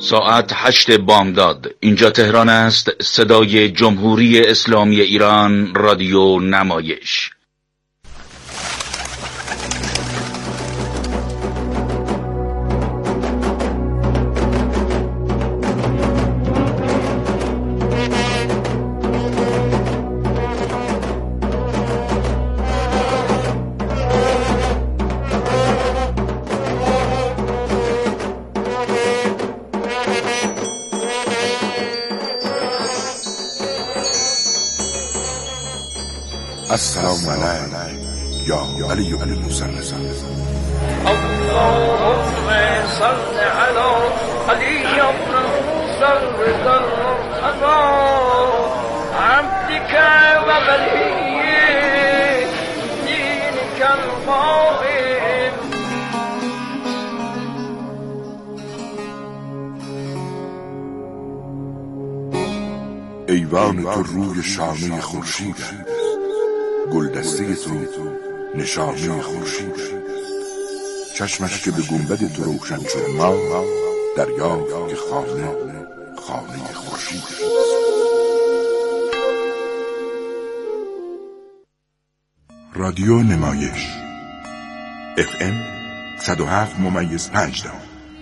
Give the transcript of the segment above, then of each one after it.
ساعت 8 بامداد. اینجا تهران است. صدای جمهوری اسلامی ایران، رادیو نمایش. السلام علیک یا علی بن موسی. اللهم صل علی علی بن موسی عبدك وولي دينك القائم. ایوان تو روی شانه خورشید، گلدسته تو نشانه خورشید، چشمش که به گنبد تو روشن شد ما دریا که خانه خورشید. رادیو نمایش FM 107.5.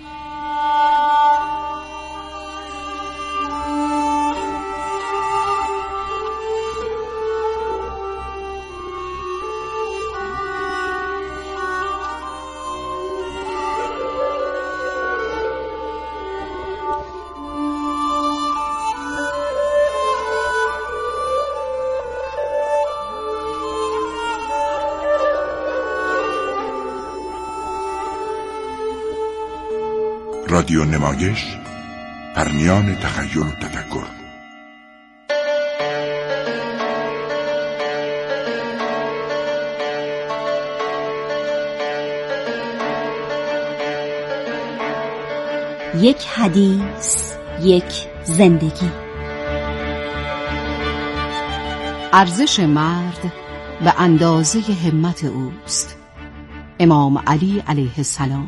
رادیو نمایش، پرمیان تخیل و تفکر. یک حدیث، یک زندگی. ارزش مرد به اندازه همت اوست. امام علی علیه السلام.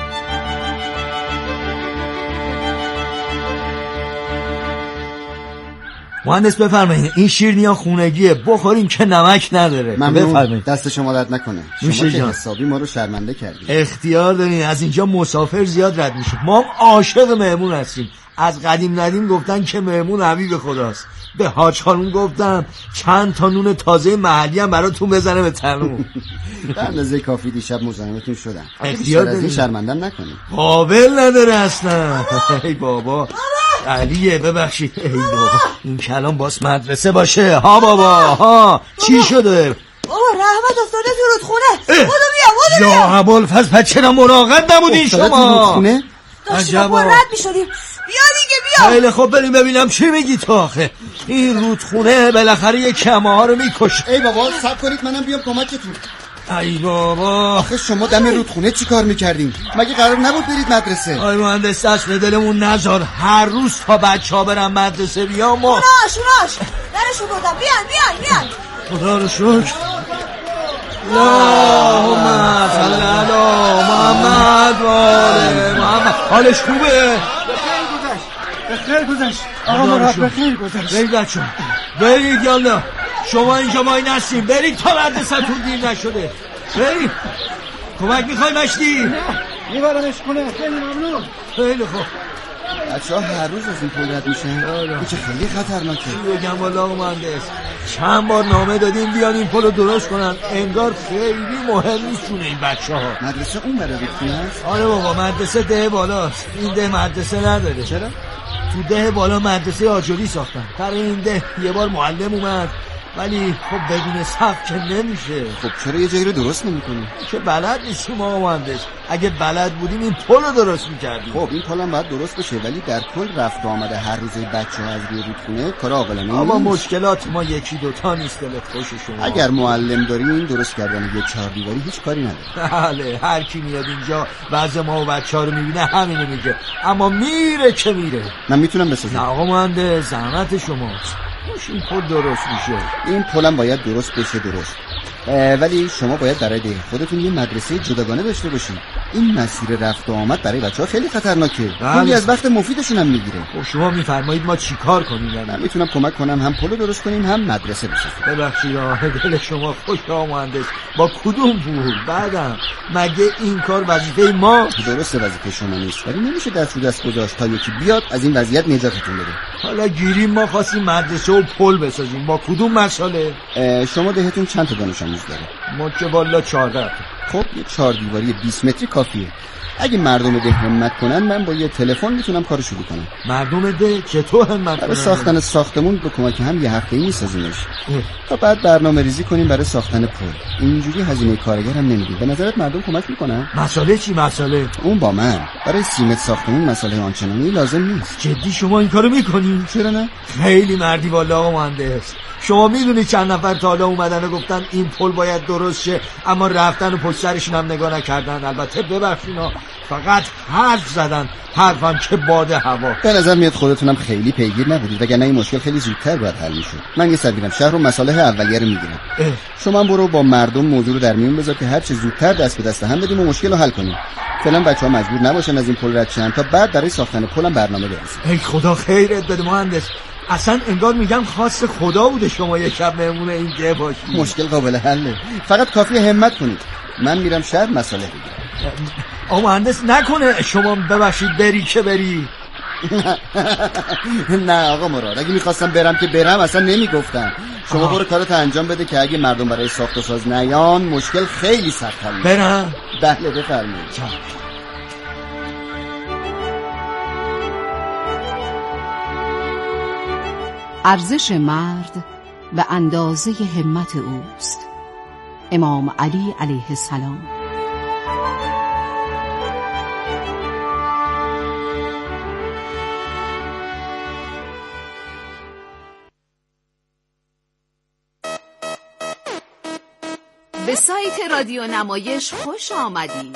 مهندس بفرمایید، این شیرینی‌ها خونگیه، بخوریم که نمک نداره. بفرمایید. دست شما درد نکنه. شما که جان. حسابی ما رو شرمنده کردید. اختیار دارین، از اینجا مسافر زیاد رد میشه. ما هم عاشق مهمون هستیم. از قدیم ندیم گفتن که مهمون حبیب خداست. به حاج خانم گفتم چند تا نون تازه محلی هم براتون بزنه به تنوم. به اندازه کافی دیشب مزاحمتون شدم. اختیار از این دارین. شرمندم نکنید. قابل نداره اصلا. ای بابا علیه، ببخشید. ای بابا این کلام باس مدرسه باشه. ها بابا ها چی شده؟ بابا رحمت افتاده تو رودخونه. بودو بیا یا ابوالفضل، پس چرا مراقب نبودین شما؟ رودخونه؟ داشتیم با رد میشدیم. بیا دیگه بیا. خیلی خب بریم ببینم چی میگی تو آخه. این رودخونه بالاخره یه کمه ها رو میکشه. ای بابا صبر کنید منم بیام کمکتون. ای بابا آخه شما دم رودخونه چی کار میکردین؟ مگه قرار نبود برید مدرسه؟ آی مهندس دست دلمون نذار، هر روز تا بچه ها برن مدرسه بیام ما شوناش درشو بردم. بیان خدا رو شکر. اللهم صل علی محمد و آل محمد. حالش خوبه؟ بخیر گذشت. آقا مراد بخیر گذشت. برید بچه ها برید، یالا شما اینجا مای نستیم، برید تا مدرسه تون دیر نشده. برید. کمک میخوای مشتی؟ میبرمش کنه. خیلی ممنون. خیلی خوب. بچه‌ها هر روز از این پل رد میشن. این که خیلی خطرناکه. چی بگم والا مهندس، چند بار نامه دادیم بیان این پلو درست کنن، انگار خیلی مهم نیست جون این بچه‌ها. مدرسه اون برای رودخونه است؟ آره بابا مدرسه ده بالاست، این ده مدرسه نداره. چرا؟ تو ده بالا مدرسه آجوری ساختن. برای این ده یه بار معلم اومد، ولی خب بدون سقف که نمیشه. خب چرا یه جایی رو درست نمی‌کنی؟ که بلد نیستیم ما مهندس. اگه بلد بودیم این پل رو درست میکردیم. خب این پل هم باید درست بشه، ولی در کل رفت و آمده هر روزه بچه‌ها از روی رودخونه کار عاقلانه نیست. اما مشکلات ما یکی دوتا نیست، دلت خوش شما. اگر معلم داری این درست کردن یه چهاردیواری هیچ کاری نداره. بله هر کی میاد اینجا وضع ما و بچه‌ها رو میبینه همینو میگه، اما میره که میره. من میتونم بسازم. نه آقا مهندس زحمت شماست. این پل درست میشه. این پلم باید درست بشه درست. ولی شما باید برای ده خودتون یه مدرسه جداگانه داشته باشید. این مسیر رفت و آمد برای بچه‌ها خیلی خطرناکه. کلی از وقت مفیدشون هم میگیره. خب شما میفرمایید ما چیکار کنیم؟ من میتونم کمک کنم هم پل درست کنیم هم مدرسه بسازیم. ببخشید دل شما خوش مهندس. با کدوم پول؟ بعدم مگه این کار وظیفه ما؟ درسته وظیفه شما نیست، ولی نمیشه دست رو دست گذاشت تا یکی بیاد از این وضعیت نجاتتون بده. حالا گیریم ما خواستیم مدرسه و پل بسازیم، با کدوم مسئله؟ شما دهتون چند تا دانش آموز داره؟ ما که والا 14. خب یه 4 دیواری 20 متری کافیه. اگه مردم ده همت کنن من با یه تلفن میتونم کارو شروع کنم. مردم ده چطور همت کنن؟ برای ساختن ساختمون به کمک هم یه هفته‌ای میسازیمش. تا بعد برنامه‌ریزی کنیم برای ساختن پل. اینجوری هزینه کارگر هم نمیدیم. به نظرت مردم کمک میکنن؟ مسئله چی مسئله؟ اون با من. برای سیمت ساختمون مسئله آنچنانی لازم نیست. جدی شما این کارو میکنین؟ چرا نه؟ خیلی مردی والا آقا مهندس. شما میدونی چند نفر تا حالا اومدن و گفتن این پل باید درست شه، اما رفتن و پشت سرشون هم نگاه نکردن. البته ببخشینا فقط حرف زدن، حرفم که باد هوا. به نظر میاد خودتونم خیلی پیگیر نبودید، وگرنه این مشکل خیلی زودتر باید حل میشد. من یه سر میرم شهر و مصالح اولیه رو میگیرم. شما هم برو با مردم موضوع رو در میون بذار که هر چه زودتر دست به دست هم بدیم و مشکل رو حل کنیم. فعلا بچه‌ها مجبور نباشن از این پل رد شن تا بعد برای ساختن پلم برنامه بریزیم. ای خدا خیرت بده مهندس. اصلا انگار میگم خواست خدا بوده شما یه شب مهمون این ده باشید. مشکل قابل حله، فقط کافیه همت کنید. من میرم شهر مصالح بگیرم. آقا مهندس نکنه شما ببخشید بری که بری. نه آقا مراد، اگه میخواستم برم که برم اصلا نمیگفتم. شما برو کارتو انجام بده که اگه مردم برای ساخت و ساز نیان مشکل خیلی سخت‌تر میشه. برم؟ بله بفرمایید. ارزش مرد به اندازه همت اوست. امام علی علیه السلام. به سایت رادیو نمایش خوش آمدید.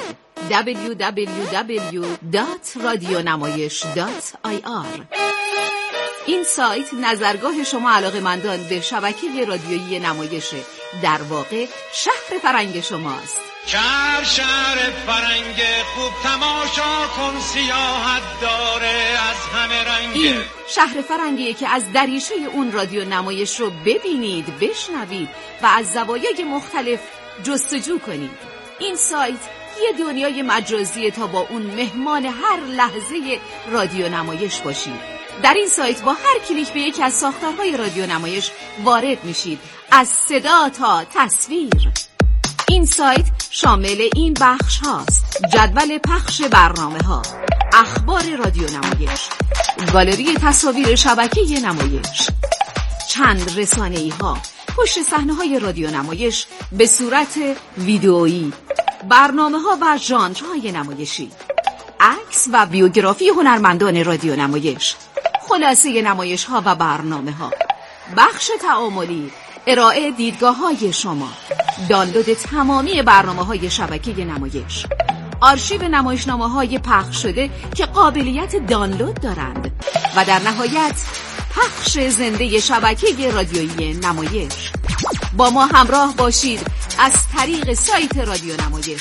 www.radionamayish.ir. این سایت نظرگاه شما علاقه‌مندان به شبکه رادیویی نمایشه، در واقع شهر فرنگ شماست. شهر فرنگ خوب تماشا کن، سیاحت داره از همه رنگ. این شهر فرنگیه که از دریچه اون رادیو نمایش رو ببینید، بشنوید و از زوایای مختلف جستجو کنید. این سایت یه دنیای مجازیه تا با اون مهمان هر لحظه رادیو نمایش باشید. در این سایت با هر کلیک به یکی از ساختارهای رادیو نمایش وارد میشید، از صدا تا تصویر. این سایت شامل این بخش هاست: جدول پخش برنامه ها، اخبار رادیو نمایش، گالری تصاویر شبکه نمایش، چند رسانه‌ای ها، پشت صحنه های رادیو نمایش به صورت ویدئویی، برنامه ها و ژانرهای نمایشی، عکس و بیوگرافی هنرمندان رادیو نمایش، خلاصه نمایش ها و برنامه ها، بخش تعاملی، ارائه دیدگاه های شما، دانلود تمامی برنامه های شبکه نمایش، آرشیو نمایشنامه های پخش شده که قابلیت دانلود دارند و در نهایت پخش زنده شبکه رادیویی نمایش. با ما همراه باشید از طریق سایت رادیو نمایش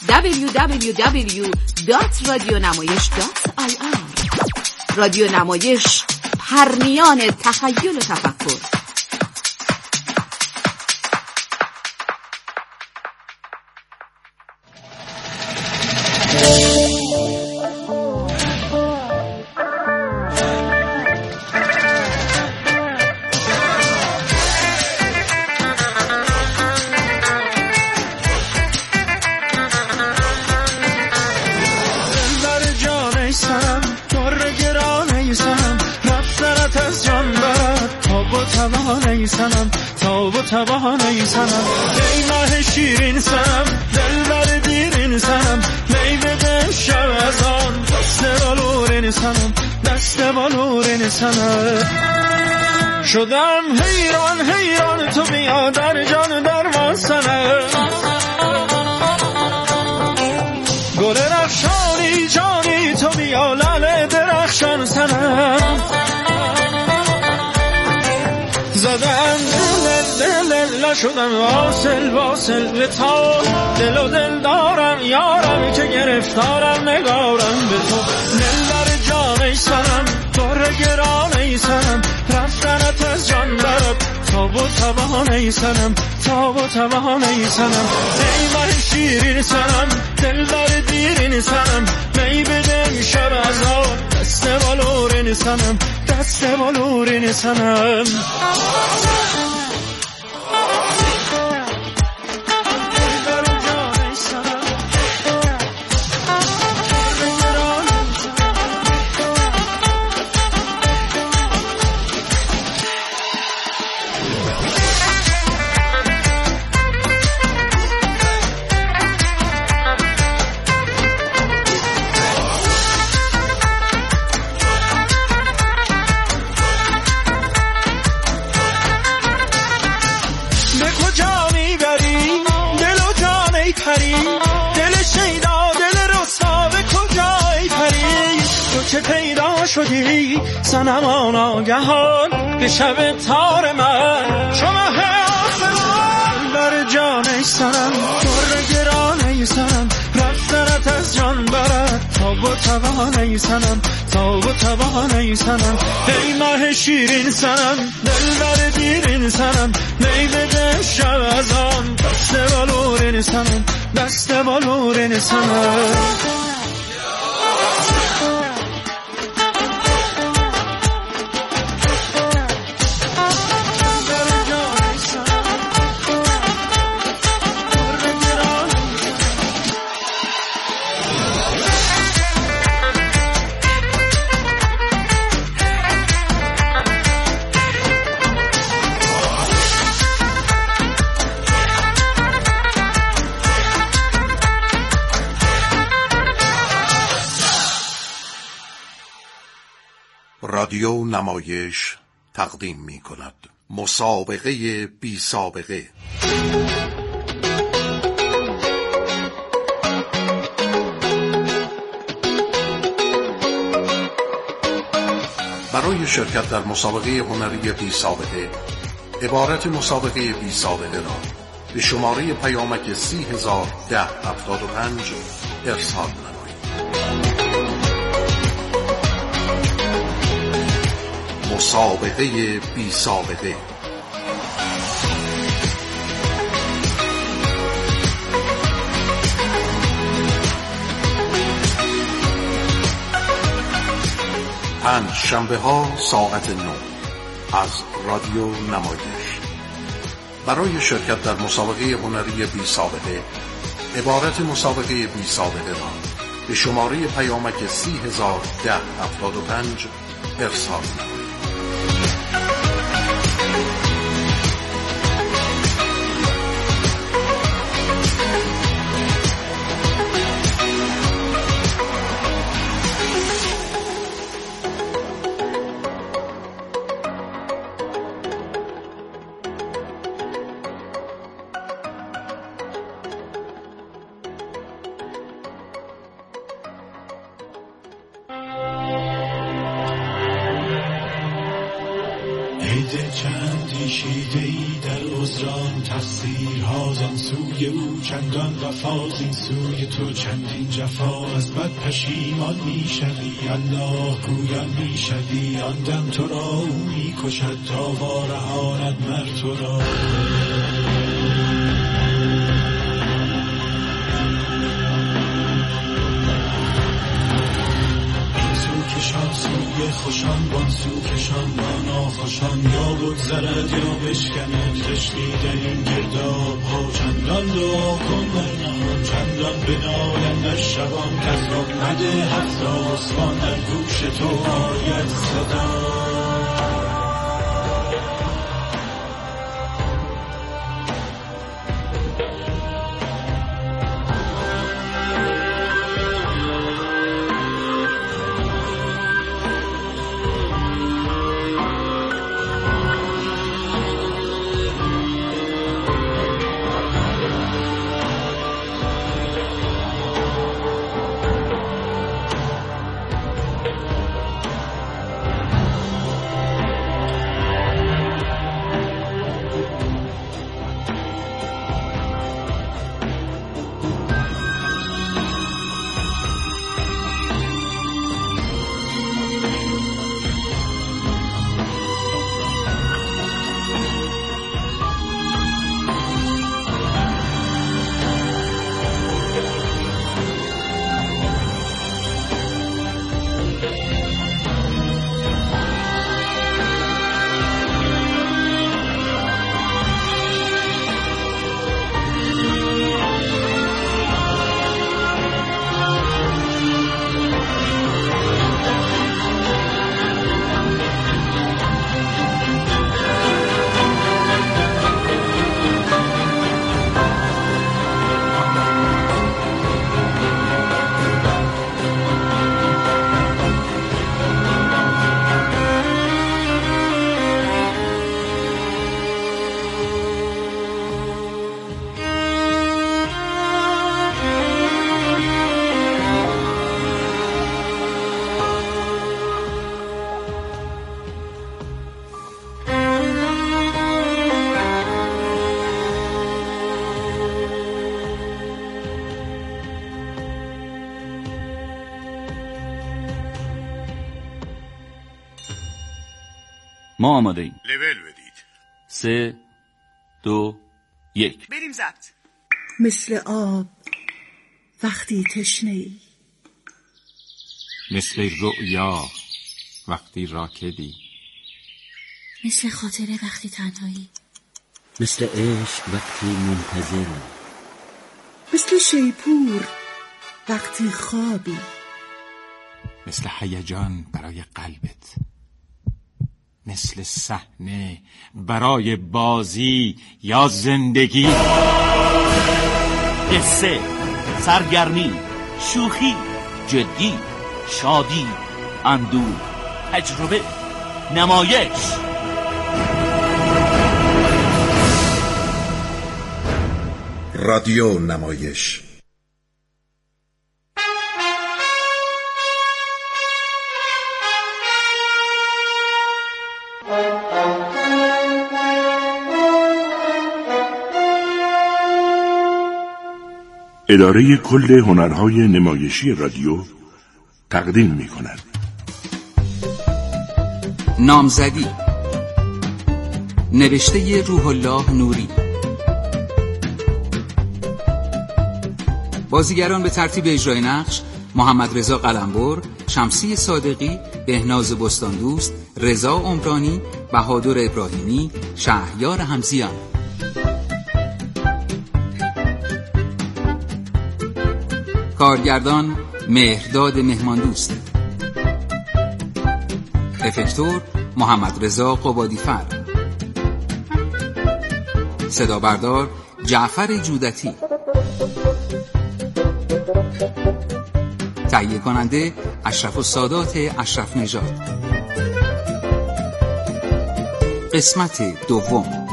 www.radionamayish.ir. رادیو نمایش، پرنیان تخیل و تفکر. تباهانه سنم ای ماه شیرین سنم دلبر دیرین سنم میوه شب از آن دست بالورین سنم دست بالورین سنم. شدم حیران حیران تو بیا در جان درمان سنم. گل رخشانی جانی تو بیا لال درخشان سنم. زدم دل شدم واصل به تا دل و دل دارم یارم که گرفت دارم نگارم به تو. دلبر جان ای سنم، در گران ای سنم، رفتنت از جان برد تاب و تبان ای سنم، تاب و تبان ای سنم. ای مه شیرین سنم، دلبر دیرین سنم، می بده امشب از آن دست بالورین سنم، دست بالورین سنم. شدی صنمان آگهان به شب تار من، شما آسمان بر جان ای سنم، در گران ای سنم، رفتنت از جان برد تاب و توان ای سنم، تاب و توان ای سنم. ای مه شیرین سنم، دلبر دیرین سنم، می بده شب از آن دست بالورین سنم، دست بالورین سنم. رادیو نمایش تقدیم می کند مسابقه بی سابقه. برای شرکت در مسابقه هنری بی سابقه عبارت مسابقه بی سابقه را به شماره پیامک 301075 ارسال نمایید. مسابقه بی سابقه. پنج شنبه ها ساعت 9 از رادیو نمایش. برای شرکت در مسابقه هنری بی سابقه عبارت مسابقه بی سابقه را به شماره پیامک 301075 ارسال نمایید. چندان وفا زین سوی تو چندین جفا، از بد پشیمان میشوی الله گویم میشوی، آن دم تو را او میکشد تا وارهاند مر تو را. کشان سوی خوشان وان سو کشان با ناخوشان، یا بگذرد یا بشکند خشتی در این گرداب ها. چندان دعا کن در نهان، چندان بنالم در شبان، کز رغمت هفت آسمان در گوش تو آید صدا. ما آماده ایم. لول بدید. 3 2 1 بریم زد. مثل آب وقتی تشنه‌ای، مثل رؤیا وقتی راکدی، مثل خاطره وقتی تنهایی، مثل عشق وقتی منتظری، مثل شیپور وقتی خوابی، مثل هیجان برای قلبت، مثل صحنه برای بازی یا زندگی. قصه، سرگرمی، شوخی، جدی، شادی، اندوه، تجربه، نمایش. رادیو نمایش. اداره کل هنرهای نمایشی رادیو تقدیم می‌کند. نامزدی، نوشته روح الله نوری. بازیگران به ترتیب اجرای نقش: محمد رضا قلمبر، شمسی صادقی، بهناز بستاندوست، رضا عمرانی، بهادر ابراهیمی، شهریار حمزیان. کارگردان: مهرداد مهماندوست. افکتور: محمد رضا قبادیفر. صدا بردار: جعفر جودتی. تهیه کننده: اشرف السادات اشرف نژاد. قسمت دوم.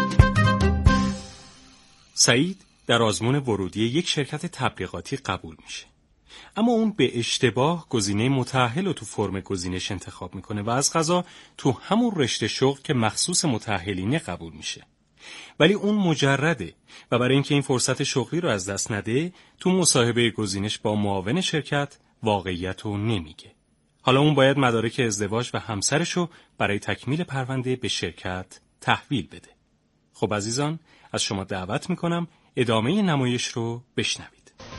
سعید در آزمون ورودی یک شرکت تبلیغاتی قبول میشه، اما اون به اشتباه گزینه متأهل رو تو فرم گزینش انتخاب میکنه و از قضا تو همون رشته شغل که مخصوص متأهلینه قبول میشه. ولی اون مجرده و برای اینکه این فرصت شغلی رو از دست نده، تو مصاحبه گزینش با معاون شرکت واقعیت رو نمیگه. حالا اون باید مدارک ازدواج و همسرش رو برای تکمیل پرونده به شرکت تحویل بده. خب عزیزان، از شما دعوت میکنم ادامه نمایش رو بشنوید.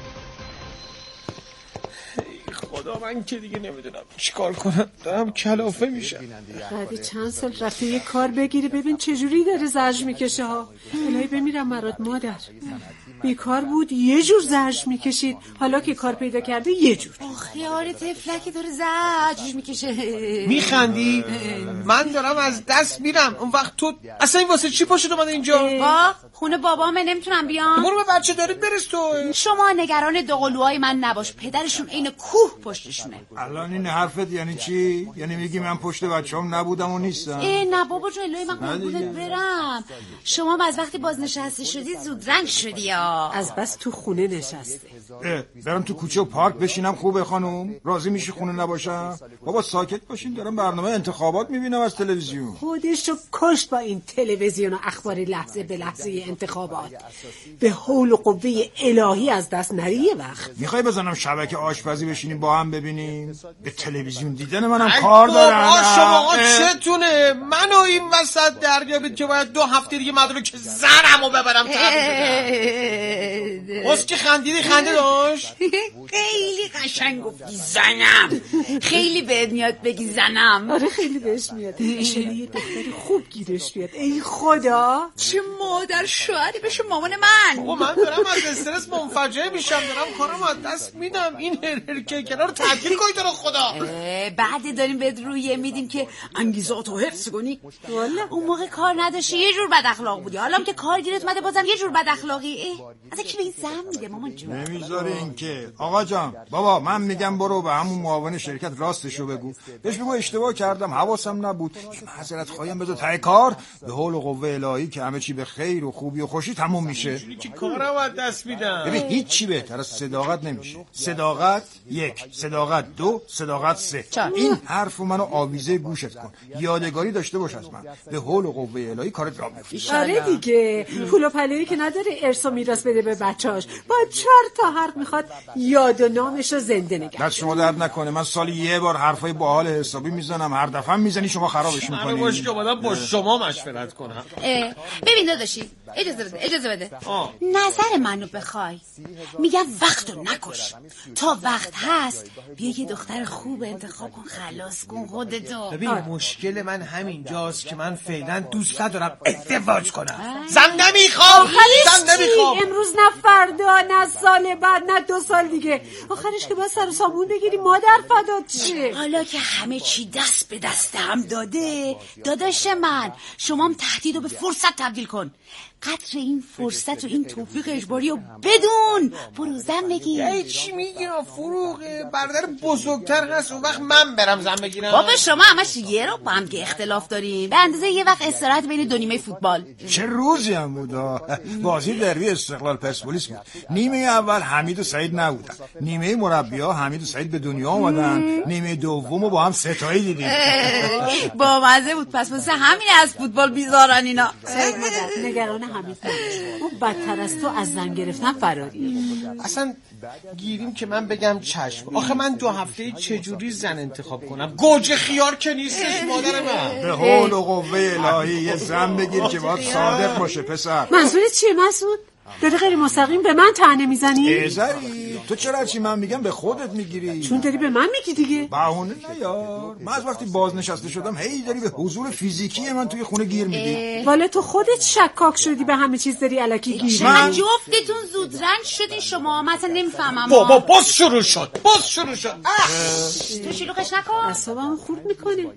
خدا، من که دیگه نمیدونم چیکار کنم، دارم کلافه میشم. بعد چند سال رفته یه کار بگیری، ببین چجوری داره زرج میکشه ها. الهی بمیرم مراد مادر. بیکار بود یه جور زرج میکشید، حالا که کار پیدا کرده یه جور. خیار تفلکی داره زرج میکشه. میخندی؟ من دارم از دست میرم. اون وقت تو اصلا این واسه چی پاشد اومده اینجا؟ خونه بابامه، نمیتونم بیام. برو به بچه دارید برس تو. شما نگران دوقلوهای من نباش، پدرشون عین کوه پشتشونه. الان این حرفت یعنی چی؟ یعنی میگی من پشت بچه‌ام نبودم و نیستم؟ نه بابا جون، الهی من قربونت برم. شما از وقتی بازنشسته شدی زود رنگ شدی یا از بس تو خونه نشسته. برم تو کوچه و پارک بشینم خوبه خانم؟ راضی میشی خونه نباشم؟ بابا ساکت باشین، دارم برنامه انتخابات میبینم از تلویزیون. خودشو کشت با این تلویزیون و اخبار لحظه به لحظه انتخابات. به حول و قوه الهی از دست نری یه وقت. میخوای بزنم شبکه آشپزی بشینیم با هم ببینیم؟ به تلویزیون دیدن منم کار دارم. شما چتونه؟ منو این وسط دریابید که باید 2 هفته دیگه مدرک زرمو ببرم بس که خندیدی خنده داشت. خیلی قشنگ گفتی زنم. خیلی بهت میاد بگی زنم. آره خیلی بهش میاد. ایشالا یه دختر خوب گیرش بیاد. ای خدا، چه مادر شوهری بشه مامان من. بابا من دارم از استرس منفجر میشم، دارم کارم از دست میدم. این هرکه کنار تعطیل کنید رو خدا. بعد داریم بهت رویه میدیم که انگیزاتو حفظ کنی. اون موقع کار نداشتی یه جور بد اخلاق بودی، حالا که کار گیرت اومده بازم یه جور بد اخلاقی. اصلا کی به این زن میده مامان جون؟ نمیذاره این که. آقا جان، بابا من میگم برو به همون معاون شرکت راستشو بگو، بهش بگو اشتباه کردم، حواسم نبود، معذرت خواهیم بذار ته کار، به حول و قوه الهی که همه چی به خیر و خوبی و خوشی تموم میشه. که کارم از دست میدم. ببین هیچ چی بهتر از صداقت نمیشه. صداقت 1، صداقت 2، صداقت 3. این حرفو منو آویزه گوشت کن، یادگاری داشته باش از من. به حول و قوه الهی کارت راه میفته. آره دیگه، پول و پله‌ای که نداره ارث و میراث بده به بچه‌اش، با 4 تا شوهر میخواد یاد و نامش رو زنده نگه. دست شما درد نکنه، من سالی یه بار حرفای باحال حسابی میزنم، هر دفعه میزنی شما خرابش میکنی. من باش که اومدم با شما مشورت کنم. ببین داداشی، اجازه بده. نظر منو بخوای میگم وقتو نکش، تا وقت هست بیا یه دختر خوب انتخاب کن، خلاص کن خودتو. ببین مشکل من همینجاست که من فعلا دوست ندارم ازدواج کنم. زن نمیخوام. امروز نه فردا نه سال بعد نه 2 سال دیگه، آخرش که باید سر و سامون بگیری مادر فدات شه. حالا که همه چی دست به دست هم داده داداش من، شما هم تهدید رو به فرصت تبدیل کن. قدر این فرصت و این توفیق اجباری رو بدون، برو زن بگیر. چی میگی فروغ؟ برادر بزرگتر هست، اون وقت من برم زن بگیرم؟ بابا شما همش یه رو با هم که اختلاف داریم، به اندازه یه وقت استراحت بین 2 نیمه فوتبال. چه روزی هم بود بازی دربی استقلال پرسپولیس بود. نیمه اول حمید و سعید نبودن، نیمه مربی‌ها حمید و سعید به دنیا اومدن، نیمه دومو با هم ستایی دیدیم. با مزه بود. پس واسه همین از فوتبال بیزارن اینا. سعید مادر نگران حمید اون بدتر از تو از زن گرفتن فراری. اصلا گیریم که من بگم چشم. آخه من 2 هفته چجوری زن انتخاب کنم؟ گوجه خیار که نیستش مادر من. به حول و قوه الهی یه زن بگیر که باید صادق باشه پسر. منظورت چیه مسعود؟ داری غیر مستقیم به من طعنه میزنی؟ زری تو چرا چی من میگم به خودت میگیری؟ چون داری به من میگی دیگه. بهونه نیار، من از وقتی بازنشسته شدم هی داری به حضور فیزیکی من توی خونه گیر میدی. والا تو خودت شکاک شدی به همه چیز داری الکی گیر میدی. من جفتتون زود رنج شدین شما، مثلا نمیفهمم. بابا باز شروع شد. تو شلوغش نکن، اعصابم خورد میکنه.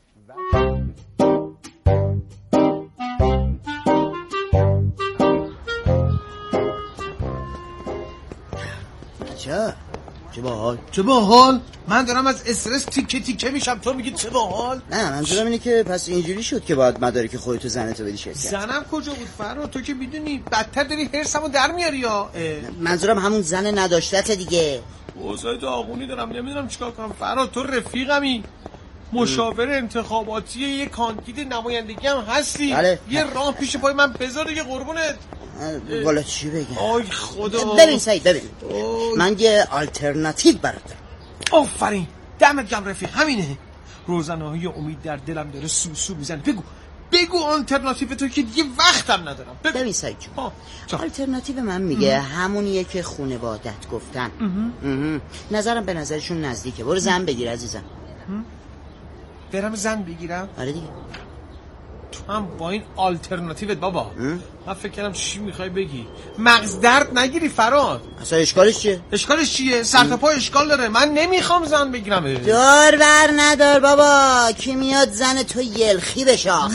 چه باحال؟ من دارم از استرس تیکه تیکه میشم، تو میگی چه باحال؟ نه منظورم اینه که پس اینجوری شد که باید مدارک خودتو زنتو بدی شرکت. زنم کجا بود فرا؟ تو که میدونی بدتر داری حرسمو در میاری. یا منظورم همون زن نداشتت دیگه. اوضاع داغونی دارم، نمیدونم چیکار کنم. فرا تو رفیقمی، مشاور انتخاباتی یه کاندید نمایندگی هم هستی. بله. یه راه پیش پای من بذار دیگه قربونت. والا چی بگم؟ آی خدا. ببین سعید من یه آلترناتیو برات دارم. آفرین دمت گرم رفیق، همینه. روزنه‌های امید در دلم داره سوسو میزنه. بگو آلترناتیو تو که دیگه وقتم ندارم. ببین سعید جون، آلترناتیو من میگه همونیه که خانوادت گفتن. نظرم به نظرشون نزدیکه. برو زن بگیر عزیزم. برم زن بگیرم؟ آره دیگه. تو هم با این آلترناتیوت بابا. من فکر کردم چی میخوای بگی. مغز درد نگیری فراد. اصلا اشکالش چیه؟ سر تا پا اشکال داره. من نمیخوام زن بگیرم. دار بر ندار بابا، کی میاد زن تو یلخی بشه آخه.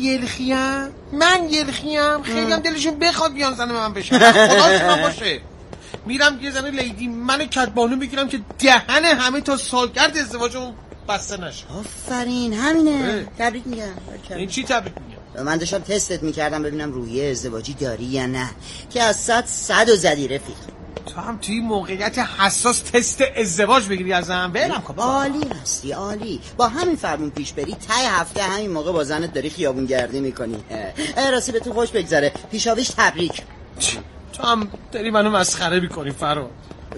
من یلخیم؟ خیلی هم دلشون بخواد بیان زن من بشه. خداشون باشه. میرم یه زن لیدی من کدبانو بگیرم که دهن همه تا سالگرد ازدواجمون بسته نشه. آفرین همینه. تبریک میگم. این چی تبریک میگم؟ من داشتم تستت میکردم ببینم روحیه ازدواجی داری یا نه، که از 100 زدی رفیق. تو هم توی موقعیت حساس تست ازدواج بگیری ازم؟ برم کن. عالی هستی عالی. با همین فرمون پیش بری ته هفته همین موقع با زنت داری خیابون گردی میکنی. راستی به تو خوش بگذره. پیشاویش تبریک. تو هم داری منو مسخره میکنی فراد.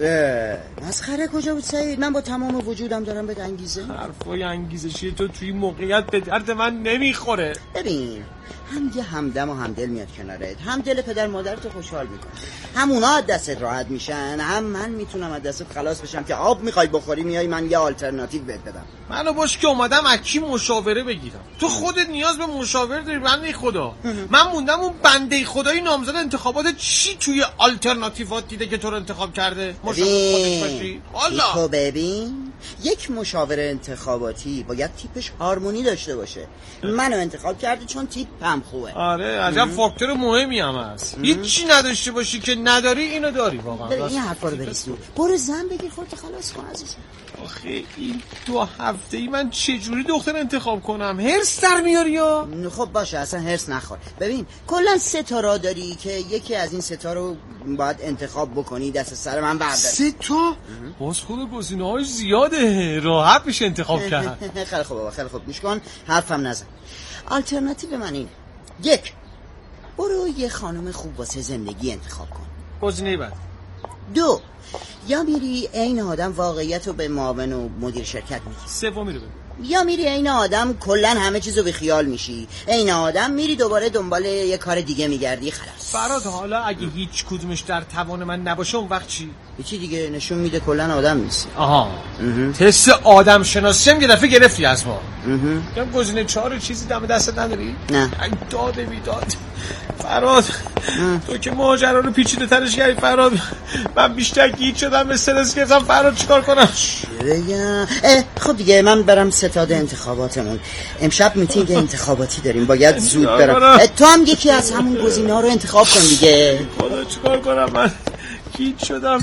مسخره کجا بود سعید؟ من با تمام وجودم دارم بهت انگیزه. حرفای انگیزشی تو توی موقعیت به درد من نمیخوره. ببین هم یه همدم و همدل میاد کنارت، هم دل پدر مادرتو خوشحال میکنه، هم اونا از دستت راحت میشن، هم من میتونم از دستت خلاص بشم که آب میخوای بخوری میای من یه آلترناتیو بهت بدم. منو باش که اومدم از کی مشاوره بگیرم. تو خودت نیاز به مشاور داری بنده خدا. من موندم اون بنده خدایی نامزد انتخابات چی توی آلترناتیوات دیده که تو رو انتخاب کرده؟ تو ببین یک مشاور انتخاباتی باید تیپش هارمونی داشته باشه. منو انتخاب کرده چون تیپم خوبه. آره عجب فاکتور مهمی هم هست. هیچی نداشته باشی که نداری اینو داری واقعا. این حرفا رو بریز. برو زن بگیر خودت خلاص کن عزیزم. آخه این 2 هفته‌ای من چجوری دختر انتخاب کنم؟ هرس در میاری یا؟ خب باشه اصلا هرس نخور. ببین کلا 3 تا راه داری که یکی از این 3 تا رو باید انتخاب بکنی، دست سر من بردار. 3 تا؟ باز خود گزینه‌هاش زیاده، راحت میشه انتخاب کرد. خیلی خوب بابا خیلی خوب گوش کن حرفم نزن. آلترناتیو من اینه. 1 برو یه خانم خوب واسه زندگی انتخاب کن. گزینه بعد 2 یا میری عین آدم واقعیت رو به معاون و مدیر شرکت میگی. سومی رو بگو. یا میری عین آدم کلا همه چیزو بی خیال میشی. عین آدم میری دوباره دنبال یه کار دیگه میگردی. خلاص. فراد حالا اگه هیچ کدومش در توان من نباشه اون وقت چی؟ چی دیگه نشون میده کلا آدم نیستی. آها. تست آدم شناسی هم یه دفعه گرفتی از ما. میگم گزینه 4 چیزی دم دستت نداری؟ نه. ای داد بیداد. فراد تو که ماجرا رو پیچیده ترش کردی فراد. من بیشتر گیج شدم، استرس گرفتم. فراد چیکار کنم؟ بگم خب دیگه من برم ستاد انتخاباتمون. امشب میتینگ انتخاباتی داریم، باید زود برم. تو هم یکی از همون گزینه‌ها رو انتخاب کن دیگه. خدا چیکار کنم؟ من گیج شدم.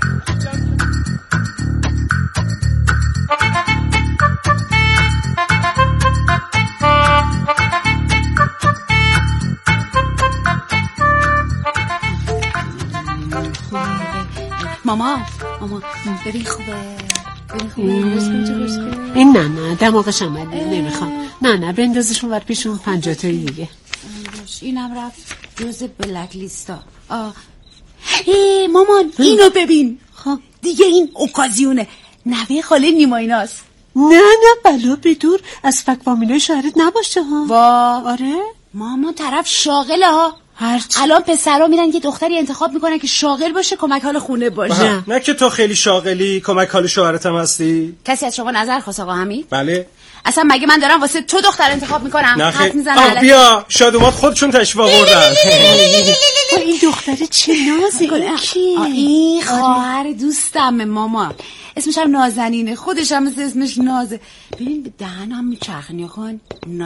ماما ببین خوبه. این نه دماغش عملی نمیخوام. نه بندازشون ور پیشون 50 تایی دیگه. اینم رفت جز بلک لیستا. مامان اینو ببین. خب دیگه این اوکازیونه. نوه خاله نیمایناست. نه بلا بدور از فک فامیلای شوهرت نباشه ها. آره مامان طرف شاغله ها. الان پسرها میرن یه دختری انتخاب میکنن که شاغل باشه، کمک حال خونه باشه. نه که تو خیلی شاغلی، کمک حال شوهرت هم هستی. کسی از شما نظر خواست آقا حمید؟ بله. اصلا مگه من دارم واسه تو دختر انتخاب میکنم؟ حرف میزنم. بیا شادومات خودشون تشریف آوردن. این دختره چه نازه؟ این خواهر دوستم ماما، اسمش هم نازنینه، خودش هم مثل اسمش نازه. ببین به دهنم میچرخنی کن.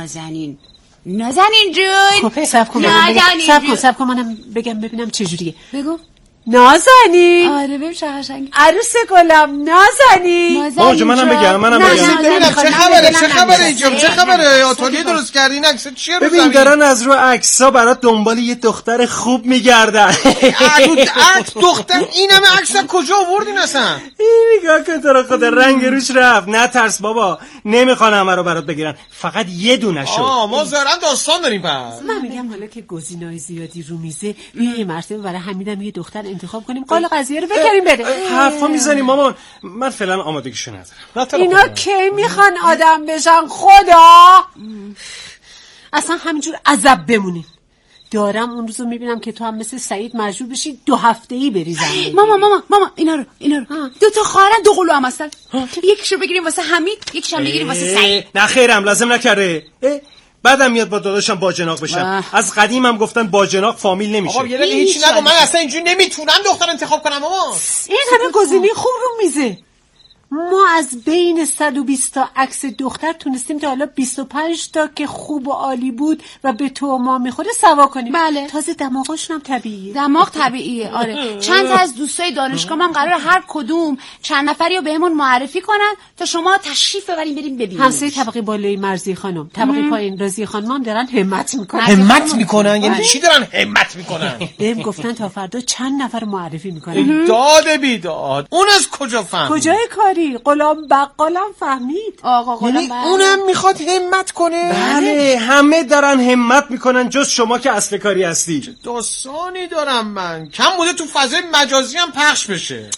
نازنین جون. خب سب کن منم بگم ببینم چجوریه. بگو. نازنین. آره ببین چه قشنگه. عروس گلم نازنین. ماجا منم بگم. چه خبره اینجا؟ چه خبره؟ آتلیه درست کردی این عکس چیه رو زمین؟ ببین دارن از رو عکسا برات دنبال یه دختر خوب میگردن. عکس دختر این همه عکس کجا آوردین اصلا؟ این نگاه کن تو رو خدا رنگ روش رفت. نترس بابا، نمیخوان همه رو برات بگیرن، فقط یه دونه شو. ما ظاهرا داستان داریم پس. من میگم حالا که گزینه‌های زیادی رو میزه، یه مرتبه برای حمیدم یه دختر انتخاب کنیم، قال قضیه رو بگیریم بره. حرفا میزنیم مامان، من فعلا آمادگیشو ندارم. اینا کی میخوان آدم بشن خدا؟ اصلا همینجور عذب بمونیم. دارم اون روزو میبینم که تو هم مثل سعید مجبور بشی 2 هفته‌ای بری زمین. ماما اینا رو 2 تا خواهرن 2 قلو هم هستن. یکیشو بگیریم واسه حمید، یکیشو بگیریم واسه سعید. نه خیرم لازم نکره. بعدم میاد با داداشم باجناق بشم. از قدیم هم گفتن باجناق فامیل نمیشه. آقا یه دقیقه هیچی نگو، من اصلا اینجوری نمیتونم دختر انتخاب کنم مامان. این همه گزینه خوب رو میزه. ما از بین 120 تا عکس دختر تونستیم تا حالا 25 تا که خوب و عالی بود و به تو ما میخوره سوا کنیم. بله. تازه دماغشون هم طبیعیه. دماغ طبیعیه. آره. چند تا از دوستای دانشگاه هم قراره هر کدوم چند نفری رو بهمون معرفی کنن تا شما تشریف ببریم بریم ببینیم. همسایه طبقه بالای مرزی خانم، طبقه پایین رازی خانم هم دارن همت میکنن. همت میکنن؟ یعنی چی دارن همت میکنن؟ بهم گفتن تا فردا چند نفر معرفی میکنن. داد بیداد. اون از کجا فهمید؟ کجای کاری؟ غلام بقالم فهمید. آقا غلام یعنی اونم میخواد همت کنه؟ بله همه دارن همت میکنن جز شما که اصل کاری هستی. داستانی دارم من، کم بوده تو فضای مجازی هم پخش بشه.